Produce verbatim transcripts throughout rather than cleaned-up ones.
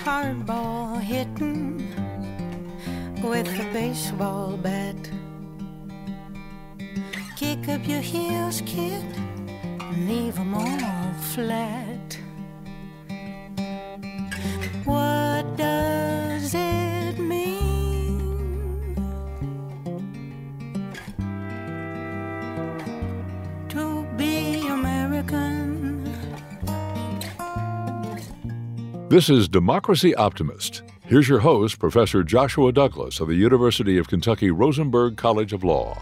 hardball hitting with a baseball bat. Kick up your heels, kid, and leave them all flat. What does it mean to be American? This is Democracy Optimist. Here's your host, Professor Joshua Douglas of the University of Kentucky Rosenberg College of Law.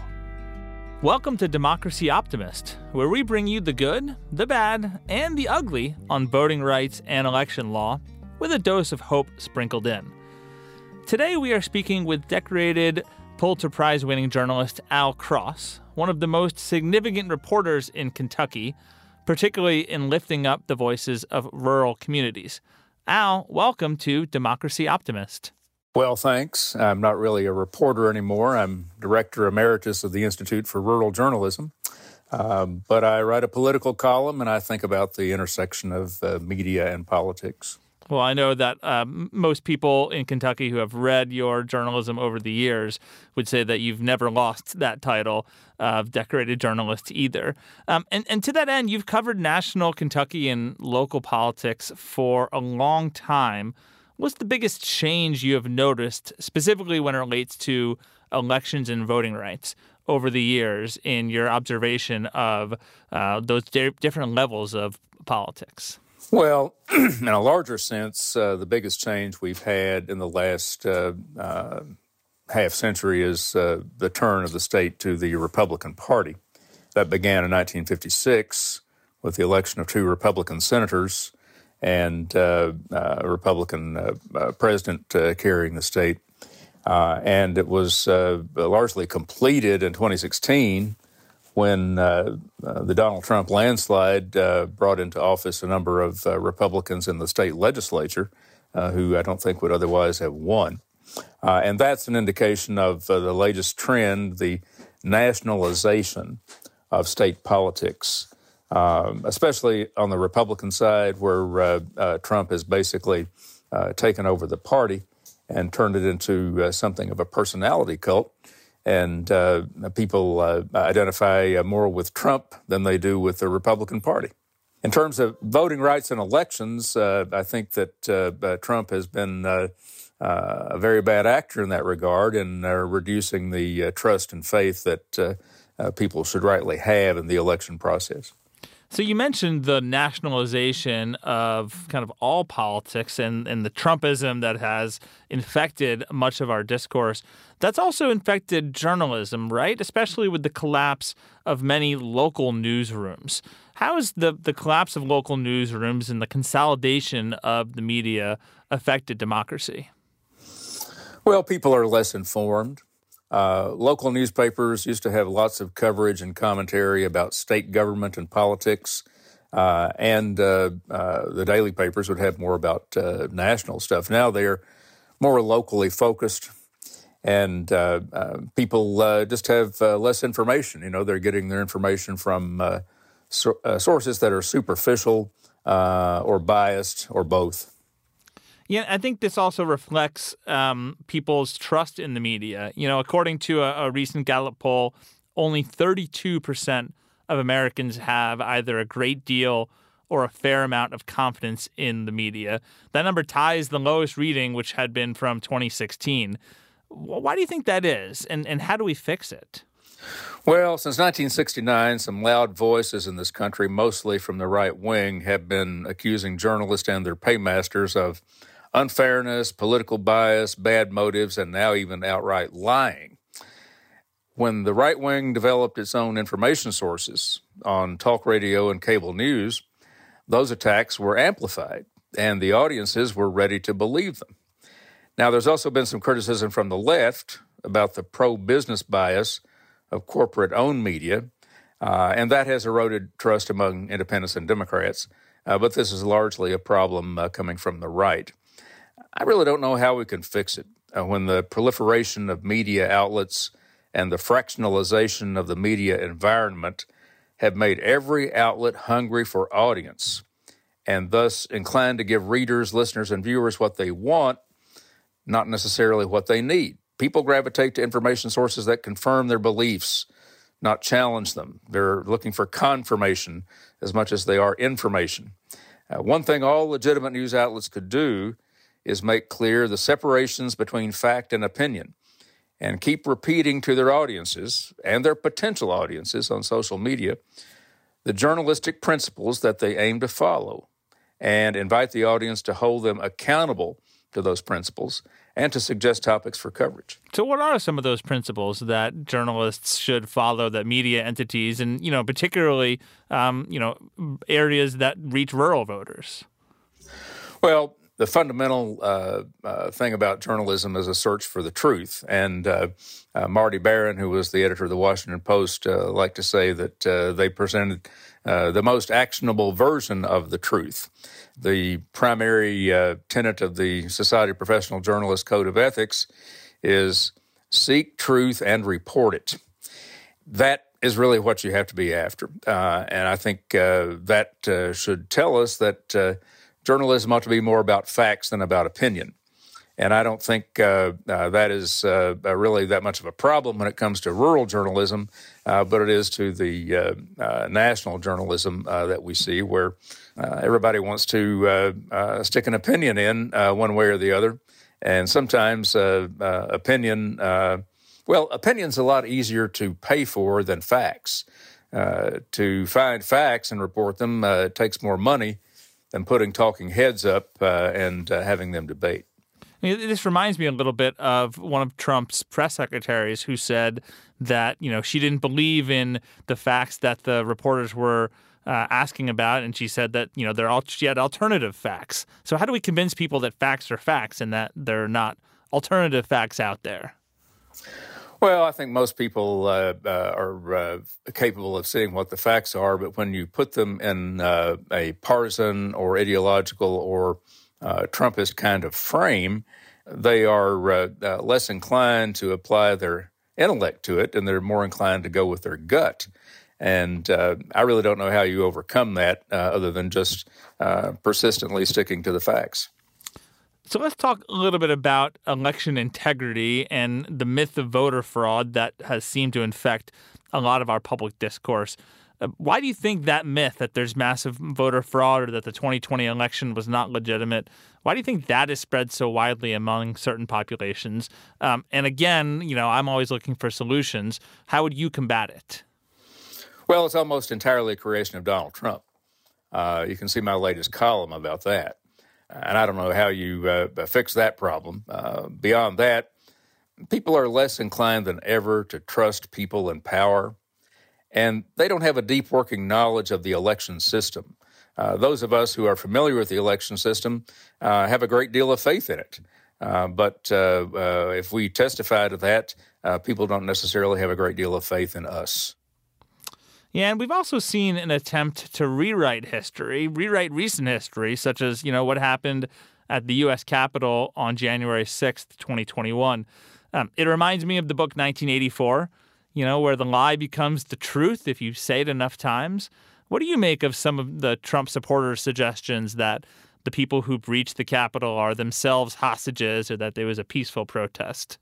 Welcome to Democracy Optimist, where we bring you the good, the bad, and the ugly on voting rights and election law, with a dose of hope sprinkled in. Today we are speaking with decorated Pulitzer Prize-winning journalist Al Cross, one of the most significant reporters in Kentucky, particularly in lifting up the voices of rural communities. Al, welcome to Democracy Optimist. Well, thanks. I'm not really a reporter anymore. I'm Director Emeritus of the Institute for Rural Journalism. Um, but I write a political column, and I think about the intersection of uh, media and politics. Well, I know that uh, most people in Kentucky who have read your journalism over the years would say that you've never lost that title of decorated journalist either. Um, and, and to that end, you've covered national Kentucky and local politics for a long time. What's the biggest change you have noticed, specifically when it relates to elections and voting rights over the years in your observation of uh, those di- different levels of politics? Well, in a larger sense, uh, the biggest change we've had in the last uh, uh, half century is uh, the turn of the state to the Republican Party. That began in nineteen fifty-six with the election of two Republican senators and uh, uh, a Republican uh, uh, president uh, carrying the state. Uh, and it was uh, largely completed in twenty sixteen when uh, uh, the Donald Trump landslide uh, brought into office a number of uh, Republicans in the state legislature uh, who I don't think would otherwise have won. Uh, and that's an indication of uh, the latest trend, the nationalization of state politics, um, especially on the Republican side where uh, uh, Trump has basically uh, taken over the party and turned it into uh, something of a personality cult. And uh, people uh, identify uh, more with Trump than they do with the Republican Party. In terms of voting rights and elections, uh, I think that uh, uh, Trump has been uh, uh, a very bad actor in that regard in uh, reducing the uh, trust and faith that uh, uh, people should rightly have in the election process. So you mentioned the nationalization of kind of all politics and, and the Trumpism that has infected much of our discourse. That's also infected journalism, right? Especially with the collapse of many local newsrooms. How has the, the collapse of local newsrooms and the consolidation of the media affected democracy? Well, people are less informed. Uh, local newspapers used to have lots of coverage and commentary about state government and politics, uh, and uh, uh, the daily papers would have more about uh, national stuff. Now they're more locally focused, and uh, uh, people uh, just have uh, less information. You know, they're getting their information from uh, so, uh, sources that are superficial uh, or biased or both. Yeah, I think this also reflects um, people's trust in the media. You know, according to a, a recent Gallup poll, only thirty-two percent of Americans have either a great deal or a fair amount of confidence in the media. That number ties the lowest reading, which had been from twenty sixteen. Why do you think that is, and, and how do we fix it? Well, since nineteen sixty-nine, some loud voices in this country, mostly from the right wing, have been accusing journalists and their paymasters of unfairness, political bias, bad motives, and now even outright lying. When the right wing developed its own information sources on talk radio and cable news, those attacks were amplified, and the audiences were ready to believe them. Now, there's also been some criticism from the left about the pro-business bias of corporate-owned media, uh, and that has eroded trust among independents and Democrats, uh, but this is largely a problem uh, coming from the right. I really don't know how we can fix it uh, when the proliferation of media outlets and the fractionalization of the media environment have made every outlet hungry for audience and thus inclined to give readers, listeners, and viewers what they want, not necessarily what they need. People gravitate to information sources that confirm their beliefs, not challenge them. They're looking for confirmation as much as they are information. Uh, one thing all legitimate news outlets could do is make clear the separations between fact and opinion, and keep repeating to their audiences and their potential audiences on social media the journalistic principles that they aim to follow, and invite the audience to hold them accountable to those principles and to suggest topics for coverage. So what are some of those principles that journalists should follow, that media entities, and, you know, particularly, um, you know, areas that reach rural voters? Well, the fundamental uh, uh, thing about journalism is a search for the truth. And uh, uh, Marty Baron, who was the editor of the Washington Post, uh, liked to say that uh, they presented uh, the most actionable version of the truth. The primary uh, tenet of the Society of Professional Journalists Code of Ethics is seek truth and report it. That is really what you have to be after. Uh, and I think uh, that uh, should tell us that uh, journalism ought to be more about facts than about opinion. And I don't think uh, uh, that is uh, really that much of a problem when it comes to rural journalism, uh, but it is to the uh, uh, national journalism uh, that we see, where uh, everybody wants to uh, uh, stick an opinion in uh, one way or the other. And sometimes uh, uh, opinion, uh, well, opinion's a lot easier to pay for than facts. Uh, to find facts and report them uh, takes more money than putting talking heads up uh, and uh, having them debate. I mean, this reminds me a little bit of one of Trump's press secretaries who said that, you know, she didn't believe in the facts that the reporters were uh, asking about, and she said that, you know, they're all, she had alternative facts. So how do we convince people that facts are facts and that they're not alternative facts out there? Well, I think most people uh, uh, are uh, capable of seeing what the facts are, but when you put them in uh, a partisan or ideological or uh, Trumpist kind of frame, they are uh, uh, less inclined to apply their intellect to it, and they're more inclined to go with their gut. And uh, I really don't know how you overcome that uh, other than just uh, persistently sticking to the facts. So let's talk a little bit about election integrity and the myth of voter fraud that has seemed to infect a lot of our public discourse. Uh, why do you think that myth that there's massive voter fraud or that the twenty twenty election was not legitimate, why do you think that is spread so widely among certain populations? Um, and again, you know, I'm always looking for solutions. How would you combat it? Well, it's almost entirely a creation of Donald Trump. Uh, you can see my latest column about that. And I don't know how you uh, fix that problem. Uh, beyond that, people are less inclined than ever to trust people in power, and they don't have a deep working knowledge of the election system. Uh, those of us who are familiar with the election system uh, have a great deal of faith in it. Uh, but uh, uh, if we testify to that, uh, people don't necessarily have a great deal of faith in us. Yeah, and we've also seen an attempt to rewrite history, rewrite recent history, such as, you know, what happened at the U S Capitol on January sixth, twenty twenty-one. Um, it reminds me of the book nineteen eighty-four, you know, where the lie becomes the truth if you say it enough times. What do you make of some of the Trump supporters' suggestions that the people who breached the Capitol are themselves hostages or that there was a peaceful protest?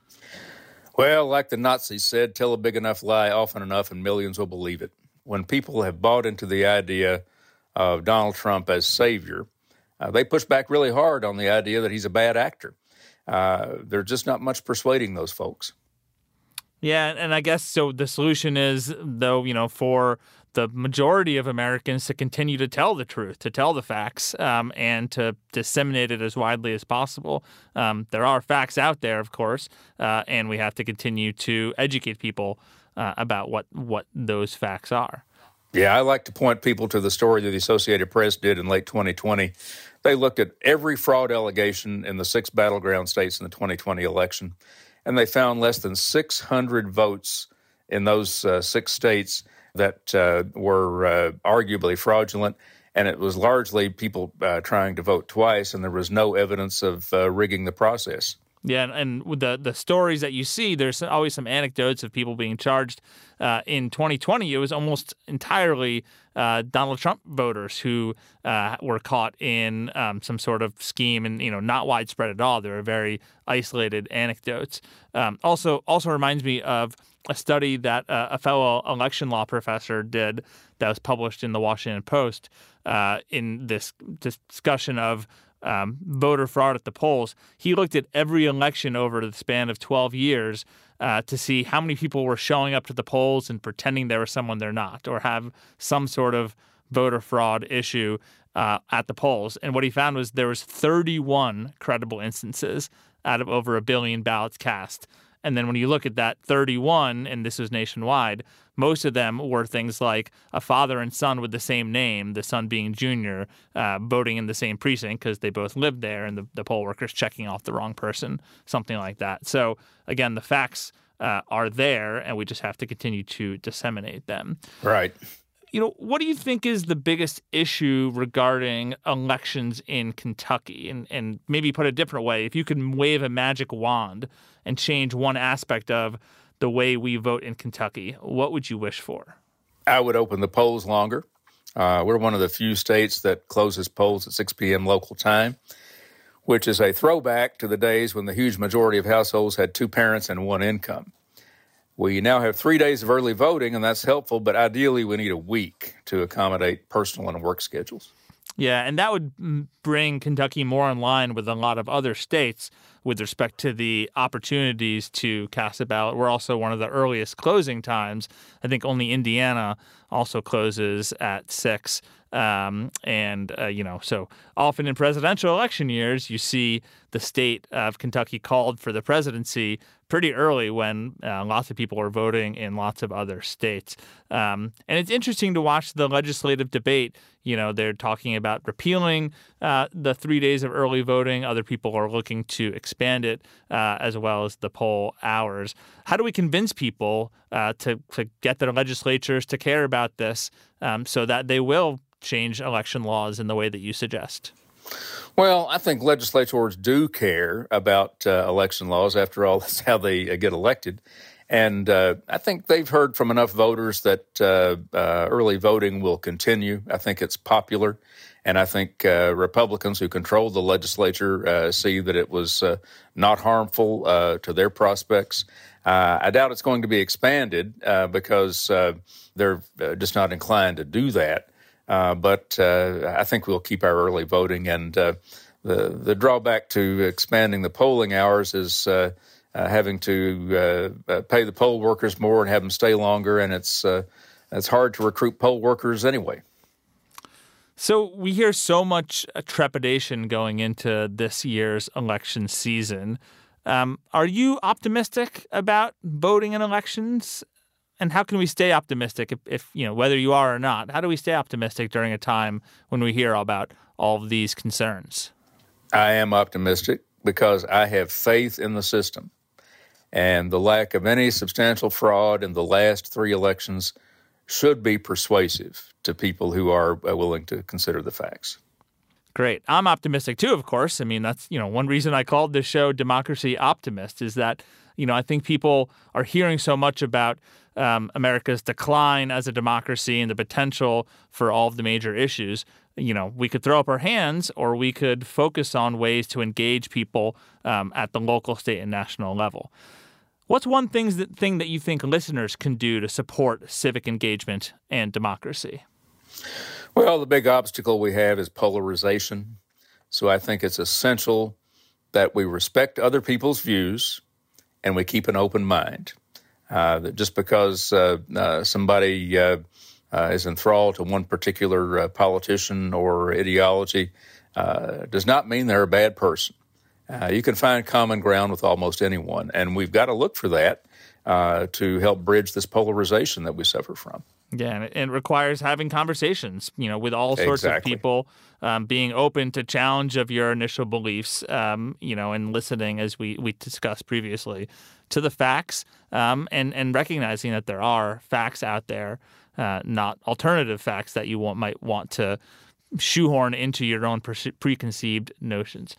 Well, like the Nazis said, tell a big enough lie often enough and millions will believe it. When people have bought into the idea of Donald Trump as savior, uh, they push back really hard on the idea that he's a bad actor. Uh, there's just not much persuading those folks. Yeah, and I guess so the solution is, though, you know, for the majority of Americans to continue to tell the truth, to tell the facts, um, and to disseminate it as widely as possible. Um, there are facts out there, of course, uh, and we have to continue to educate people uh, about what, what those facts are. Yeah, I like to point people to the story that the Associated Press did in late twenty twenty. They looked at every fraud allegation in the six battleground states in the twenty twenty election, and they found less than six hundred votes in those uh, six states that uh, were uh, arguably fraudulent, and it was largely people uh, trying to vote twice, and there was no evidence of uh, rigging the process. Yeah, and, and with the the stories that you see, there's always some anecdotes of people being charged. Uh, in twenty twenty, it was almost entirely uh, Donald Trump voters who uh, were caught in um, some sort of scheme, and you know, not widespread at all. There were very isolated anecdotes. Um, also, also reminds me of a study that uh, a fellow election law professor did that was published in the Washington Post uh, in this discussion of Um, voter fraud at the polls. He looked at every election over the span of twelve years uh, to see how many people were showing up to the polls and pretending they were someone they're not, or have some sort of voter fraud issue uh, at the polls. And what he found was there was thirty-one credible instances out of over a billion ballots cast. And then when you look at that thirty-one, and this was nationwide, most of them were things like a father and son with the same name, the son being Junior, uh, voting in the same precinct because they both lived there, and the, the poll workers checking off the wrong person, something like that. So, again, the facts uh, are there, and we just have to continue to disseminate them. Right. You know, what do you think is the biggest issue regarding elections in Kentucky? And, and maybe put a different way, if you could wave a magic wand and change one aspect of the way we vote in Kentucky, what would you wish for? I would open the polls longer. Uh, we're one of the few states that closes polls at six p.m. local time, which is a throwback to the days when the huge majority of households had two parents and one income. We now have three days of early voting, and that's helpful, but ideally we need a week to accommodate personal and work schedules. Yeah, and that would bring Kentucky more in line with a lot of other states with respect to the opportunities to cast a ballot. We're also one of the earliest closing times. I think only Indiana also closes at six. Um, and, uh, you know, so often in presidential election years, you see the state of Kentucky called for the presidency pretty early when uh, lots of people are voting in lots of other states. Um, and it's interesting to watch the legislative debate. You know, they're talking about repealing uh, the three days of early voting. Other people are looking to expand it uh, as well as the poll hours. How do we convince people uh, to, to get their legislatures to care about this um, so that they will change election laws in the way that you suggest? Well, I think legislators do care about uh, election laws. After all, that's how they uh, get elected. And uh, I think they've heard from enough voters that uh, uh, early voting will continue. I think it's popular. And I think uh, Republicans who control the legislature uh, see that it was uh, not harmful uh, to their prospects. Uh, I doubt it's going to be expanded uh, because uh, they're uh, just not inclined to do that. Uh, but uh, I think we'll keep our early voting. And uh, the the drawback to expanding the polling hours is uh, uh, having to uh, uh, pay the poll workers more and have them stay longer. And it's uh, it's hard to recruit poll workers anyway. So we hear so much trepidation going into this year's election season. Um, are you optimistic about voting in elections? And how can we stay optimistic if, if, you know, whether you are or not? How do we stay optimistic during a time when we hear about all of these concerns? I am optimistic because I have faith in the system. And the lack of any substantial fraud in the last three elections should be persuasive to people who are willing to consider the facts. Great. I'm optimistic too, of course. I mean, that's, you know, one reason I called this show Democracy Optimist is that, you know, I think people are hearing so much about um, America's decline as a democracy and the potential for all of the major issues. You know, we could throw up our hands or we could focus on ways to engage people um, at the local, state, and national level. What's one thing that, thing that you think listeners can do to support civic engagement and democracy? Well, the big obstacle we have is polarization. So I think it's essential that we respect other people's views and we keep an open mind. Uh, that just because uh, uh, somebody uh, uh, is enthralled to one particular uh, politician or ideology uh, does not mean they're a bad person. Uh, you can find common ground with almost anyone, and we've got to look for that uh, to help bridge this polarization that we suffer from. Yeah, and it, it requires having conversations, you know, with all sorts Exactly. of people, um, being open to challenge of your initial beliefs, um, you know, and listening, as we, we discussed previously, to the facts, um, and, and recognizing that there are facts out there, uh, not alternative facts that you want, might want to shoehorn into your own pre- preconceived notions.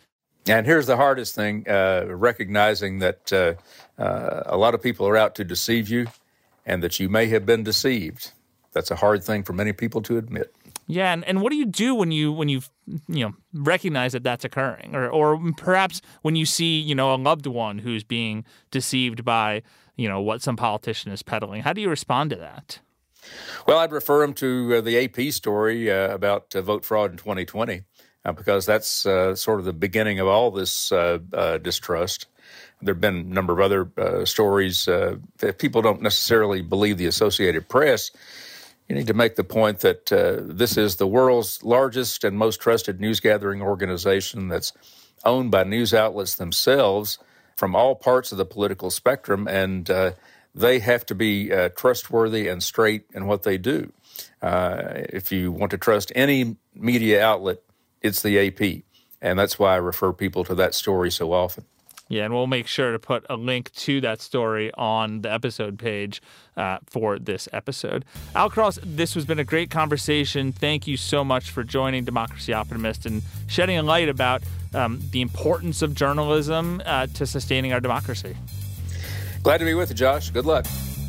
And here's the hardest thing, uh, recognizing that uh, uh, a lot of people are out to deceive you and that you may have been deceived. That's a hard thing for many people to admit. Yeah, and, and what do you do when you when you you know recognize that that's occurring, or or perhaps when you see you know a loved one who's being deceived by you know what some politician is peddling? How do you respond to that? Well, I'd refer them to uh, the A P story uh, about uh, vote fraud in twenty twenty, uh, because that's uh, sort of the beginning of all this uh, uh, distrust. There have been a number of other uh, stories. Uh, if people don't necessarily believe the Associated Press, you need to make the point that uh, this is the world's largest and most trusted news-gathering organization that's owned by news outlets themselves from all parts of the political spectrum, and uh, they have to be uh, trustworthy and straight in what they do. Uh, if you want to trust any media outlet, it's the A P, and that's why I refer people to that story so often. Yeah, and we'll make sure to put a link to that story on the episode page uh, for this episode. Al Cross, this has been a great conversation. Thank you so much for joining Democracy Optimist and shedding a light about um, the importance of journalism uh, to sustaining our democracy. Glad to be with you, Josh. Good luck.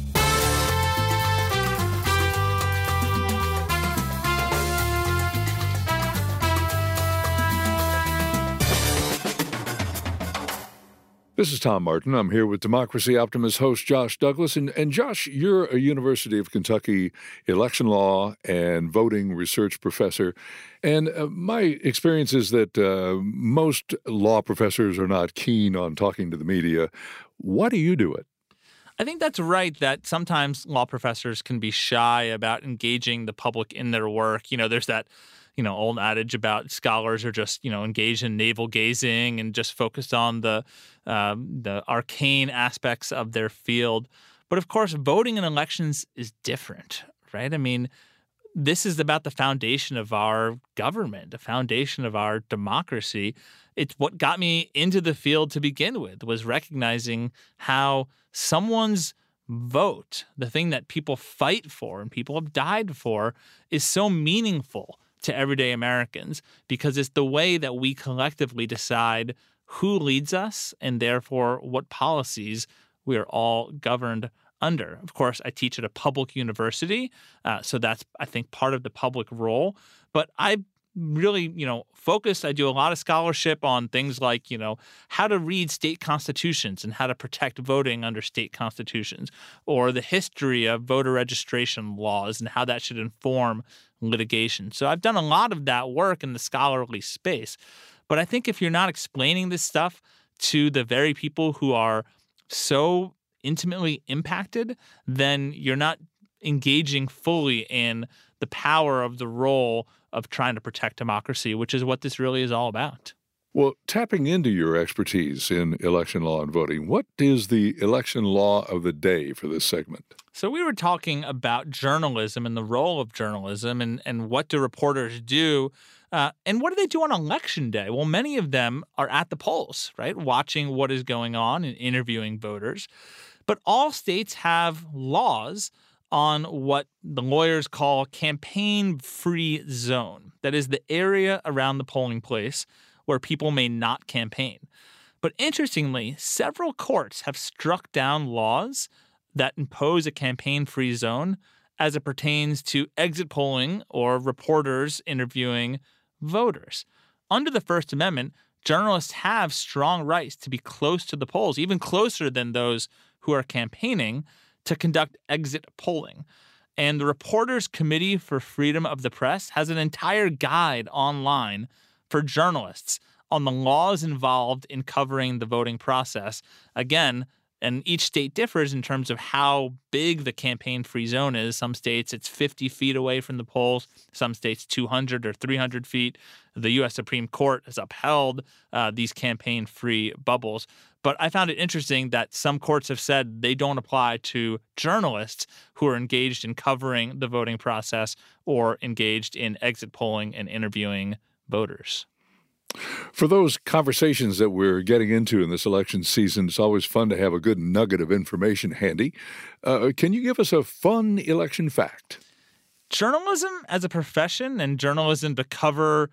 This is Tom Martin. I'm here with Democracy Optimist host Josh Douglas. And, and Josh, you're a University of Kentucky election law and voting research professor. And uh, my experience is that uh, most law professors are not keen on talking to the media. Why do you do it? I think that's right, that sometimes law professors can be shy about engaging the public in their work. You know, there's that you know, old adage about scholars are just, you know, engaged in navel gazing and just focused on the um, the arcane aspects of their field. But of course, voting in elections is different, right? I mean, this is about the foundation of our government, the foundation of our democracy. It's what got me into the field to begin with, was recognizing how someone's vote, the thing that people fight for and people have died for, is so meaningful to everyday Americans, because it's the way that we collectively decide who leads us and therefore what policies we are all governed under. Of course, I teach at a public university, uh, so that's, I think, part of the public role. But I really, you know, focused. I do a lot of scholarship on things like, you know, how to read state constitutions and how to protect voting under state constitutions, or the history of voter registration laws and how that should inform litigation. So I've done a lot of that work in the scholarly space. But I think if you're not explaining this stuff to the very people who are so intimately impacted, then you're not engaging fully in the power of the role of trying to protect democracy, which is what this really is all about. Well, tapping into your expertise in election law and voting, what is the election law of the day for this segment? So we were talking about journalism and the role of journalism and, and what do reporters do uh, and what do they do on election day? Well, many of them are at the polls, right, watching what is going on and interviewing voters. But all states have laws on what the lawyers call campaign-free zone. That is the area around the polling place where people may not campaign. But interestingly, several courts have struck down laws that impose a campaign-free zone as it pertains to exit polling or reporters interviewing voters. Under the First Amendment, journalists have strong rights to be close to the polls, even closer than those who are campaigning, to conduct exit polling. And the Reporters Committee for Freedom of the Press has an entire guide online for journalists on the laws involved in covering the voting process. Again, and each state differs in terms of how big the campaign-free zone is. Some states it's fifty feet away from the polls. Some states two hundred or three hundred feet. The U S Supreme Court has upheld uh, these campaign-free bubbles. But I found it interesting that some courts have said they don't apply to journalists who are engaged in covering the voting process or engaged in exit polling and interviewing voters. For those conversations that we're getting into in this election season, it's always fun to have a good nugget of information handy. Uh, can you give us a fun election fact? Journalism as a profession and journalism to cover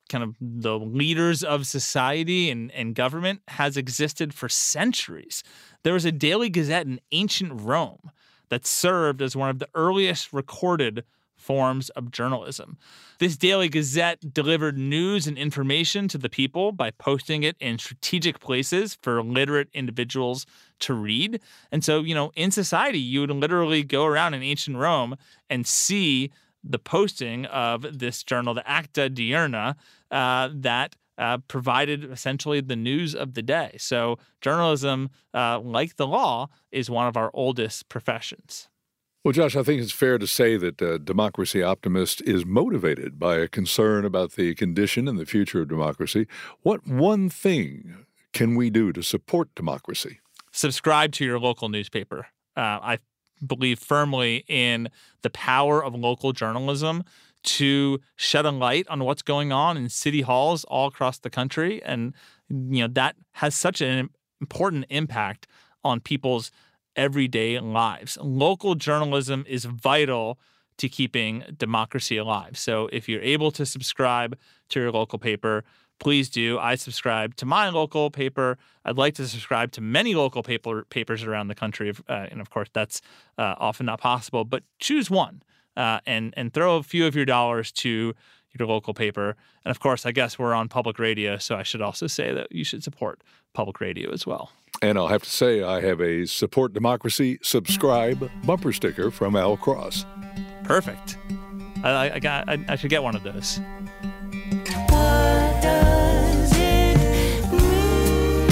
kind of the leaders of society and, and government has existed for centuries. There was a daily gazette in ancient Rome that served as one of the earliest recorded forms of journalism. This daily gazette delivered news and information to the people by posting it in strategic places for literate individuals to read. And so, you know, in society, you would literally go around in ancient Rome and see the posting of this journal, the Acta Diurna, uh, that uh, provided essentially the news of the day. So journalism, uh, like the law, is one of our oldest professions. Well, Josh, I think it's fair to say that uh, Democracy Optimist is motivated by a concern about the condition and the future of democracy. What one thing can we do to support democracy? Subscribe to your local newspaper. Uh, I believe firmly in the power of local journalism to shed a light on what's going on in city halls all across the country. And, you know, that has such an important impact on people's everyday lives. Local journalism is vital to keeping democracy alive. So if you're able to subscribe to your local paper, please do. I subscribe to my local paper. I'd like to subscribe to many local paper papers around the country. Uh, and of course, that's uh, often not possible, but choose one uh, and, and throw a few of your dollars to your local paper. And of course, I guess we're on public radio, so I should also say that you should support public radio as well. And I'll have to say I have a Support Democracy Subscribe bumper sticker from Al Cross. Perfect. I, I, got, I, I should get one of those. What does it mean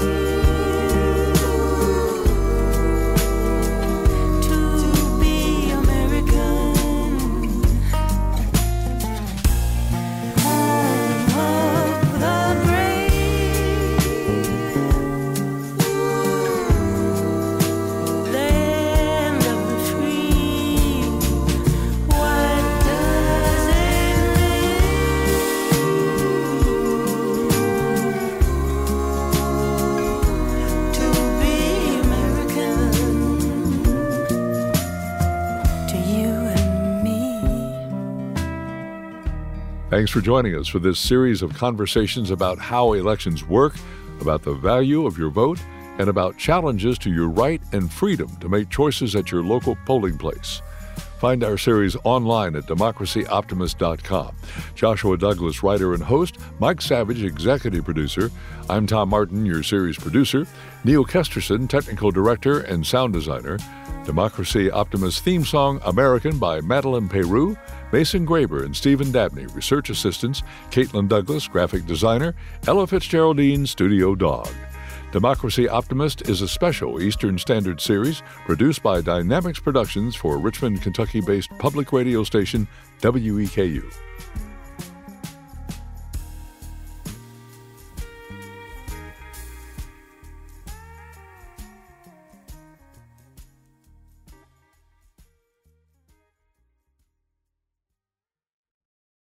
to be American? Home of the brave, land of the free. What does it mean to be American? To you and me. Thanks for joining us for this series of conversations about how elections work, about the value of your vote, and about challenges to your right and freedom to make choices at your local polling place. Find our series online at democracy optimist dot com. Joshua Douglas, writer and host, Mike Savage, executive producer. I'm Tom Martin, your series producer. Neil Kesterson, technical director and sound designer. Democracy Optimist theme song, American, by Madeline Peru. Mason Graber and Stephen Dabney, research assistants. Caitlin Douglas, graphic designer. Ella Fitzgeraldine, studio dog. Democracy Optimist is a special Eastern Standard series produced by Dynamics Productions for Richmond, Kentucky-based public radio station W E K U.